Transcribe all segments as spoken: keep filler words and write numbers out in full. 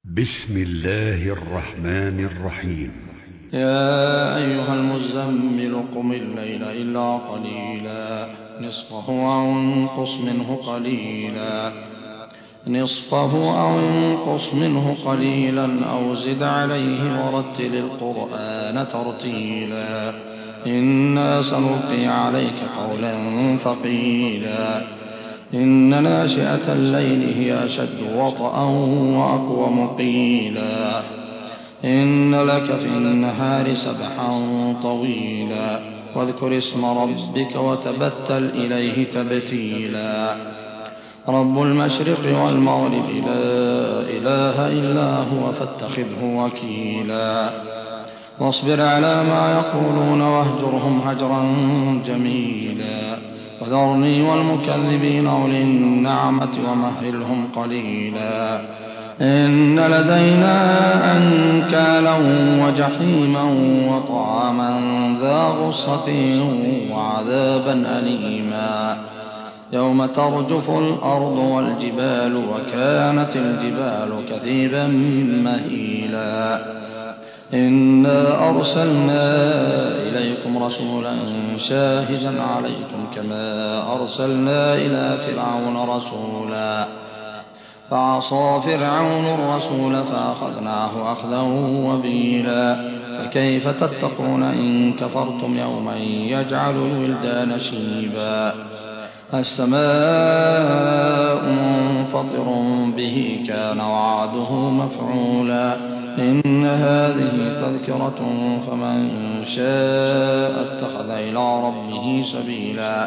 بسم الله الرحمن الرحيم. يا أيها المزمل قم الليل إلا قليلا نصفه أو انقص منه قليلا نصفه أو انقص منه قليلا أو زد عليه ورتل القرآن ترتيلا إنا سنلقي عليك قولا ثقيلا إن ناشئة الليل هي أشد وطئا وأقوم قيلا إن لك في النهار سبحا طويلا واذكر اسم ربك وتبتل إليه تبتيلا رب المشرق والمغرب لا إله إلا هو فاتخذه وكيلا واصبر على ما يقولون واهجرهم هجرا جميلا وذرني والمكذبين أولي النعمة ومهلهم قليلا إن لدينا أنكالا وجحيما وطعاما ذا غصة وعذابا أليما يوم ترجف الأرض والجبال وكانت الجبال كثيبا مهيلا إنا أرسلنا إليكم رسولا شاهدا عليكم كما أرسلنا إلى فرعون رسولا فعصى فرعون الرسول فأخذناه أخذا وبيلا فكيف تتقون إن كفرتم يوما يجعل الولدان شيبا السماء منفطر به كان وعده مفعولا إن هذه تذكرة فمن شاء اتخذ إلى ربه سبيلا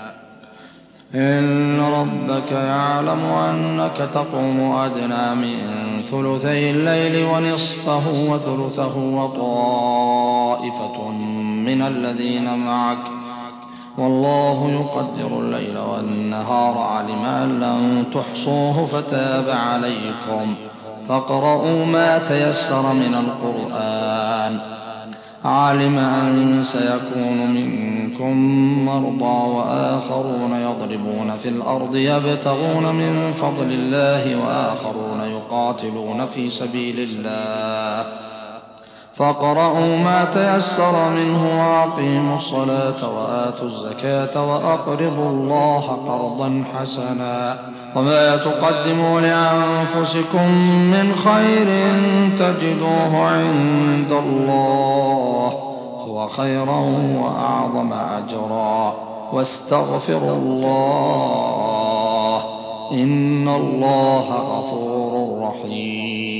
إن ربك يعلم أنك تقوم أدنى من ثلثي الليل ونصفه وثلثه وطائفة من الذين معك والله يقدر الليل والنهار علم أن لن تحصوه فتاب عليكم فاقرؤوا ما تيسر من القرآن علم أن سيكون منكم مرضى وآخرون يضربون في الأرض يبتغون من فضل الله وآخرون يقاتلون في سبيل الله فاقرؤوا ما تيسر منه وأقيموا الصلاة وآتوا الزكاة وأقرضوا الله قرضا حسنا وما تقدموا لأنفسكم من خير تجدوه عند الله هو خيرا وأعظم أجرا واستغفروا الله إن الله غفور رحيم.